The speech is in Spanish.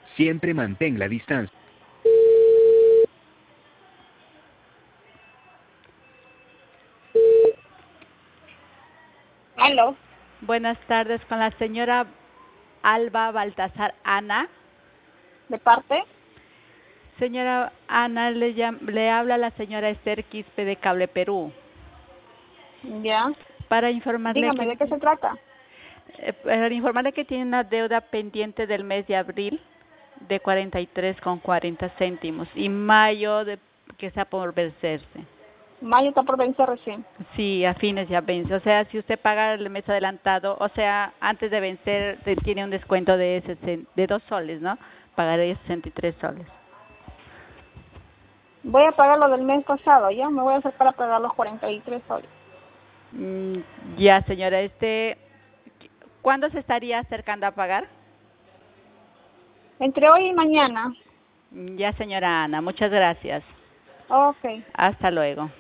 Siempre mantén la distancia. Aló, Buenas tardes, con la señora Alba Baltasar Ana. ¿de parte? Señora Ana, le habla la señora Esther Quispe de Cable Perú Ya. para informarle Dígame, que ¿de qué se trata? tiene una deuda pendiente del mes de abril de 43,40 céntimos y mayo que está por vencerse. Mayo está por vencer recién. Sí, a fines ya vence. O sea, si usted paga el mes adelantado, o sea, antes de vencer tiene un descuento de 2 soles, ¿no? Pagaré 63 soles. Voy a pagar lo del mes pasado, ¿ya? Me voy a acercar a pagar los 43 soles. Mm, ya, señora, ¿cuándo se estaría acercando a pagar? Entre hoy y mañana. Ya, señora Ana, muchas gracias. Ok. Hasta luego.